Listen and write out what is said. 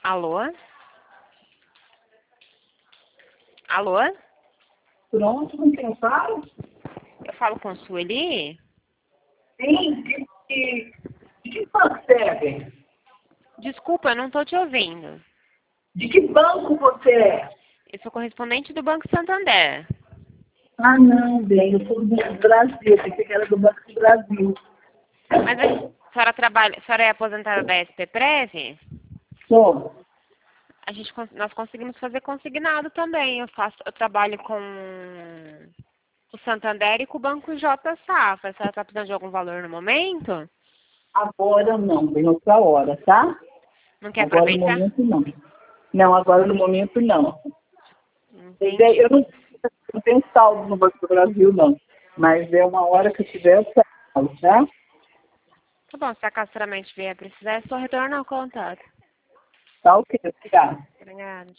Alô? Alô? Pronto, com quem eu falo? Eu falo com Sueli? Sim, de que banco você é, bem? Desculpa, eu não estou te ouvindo. De que banco você é? Eu sou correspondente do Banco Santander. Ah, não, bem, eu sou do Banco do Brasil, pensei que era do Banco do Brasil. Mas a senhora é aposentada da SP-Prev? Sou. Nós conseguimos fazer consignado também. Eu trabalho com o Santander e com o Banco J Safra. A senhora está precisando de algum valor no momento? Agora não, bem, outra hora, tá? Não quer Agora no aproveitar? momento não. Não, agora no momento não. Entendi. Eu não tenho saldo no Banco do Brasil, não. Mas é uma hora que eu tiver, eu falo, tá? Tá bom, se a castramente vier precisar, é só retornar ao contato. Tá ok, obrigada. Obrigada.